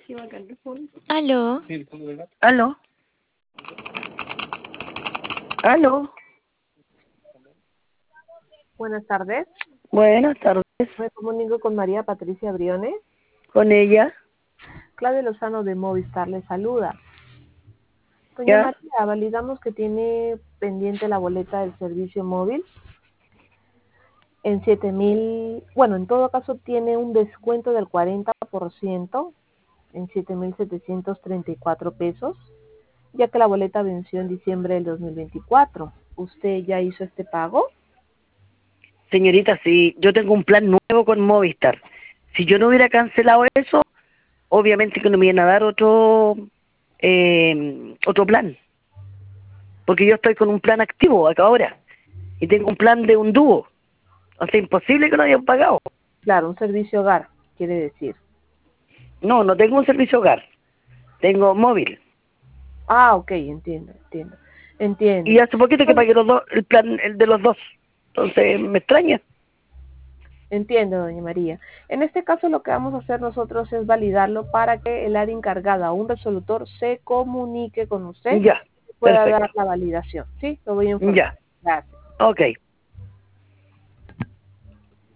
Aló. Aló. Aló. Buenas tardes. Buenas tardes. Me comunico con María Patricia Briones. Con ella. Claudia Lozano de Movistar le saluda. Doña ¿Ya? María, validamos que tiene pendiente la boleta del servicio móvil en 7,000, bueno, en todo caso tiene un descuento del 40% en 7,734 pesos, ya que la boleta venció en diciembre del 2024. ¿Usted ya hizo este pago? Señorita, si yo tengo un plan nuevo con Movistar. Si yo no hubiera cancelado eso, obviamente que no me iban a dar otro plan. Porque yo estoy con un plan activo acá ahora. Y tengo un plan de un dúo. O sea, imposible que no hayan pagado. Claro, un servicio hogar, quiere decir. No, no tengo un servicio hogar. Tengo móvil. Ah, ok, entiendo. Y hace poquito que Bueno, pagué los dos, el de los dos. Entonces, me extraña. entiendo, doña María. En este caso lo que vamos a hacer nosotros es validarlo para que el área encargada, un resolutor, se comunique con usted Ya, y pueda dar perfecto. la validación. ¿Sí? Lo voy a informar. Ya, Gracias. ok.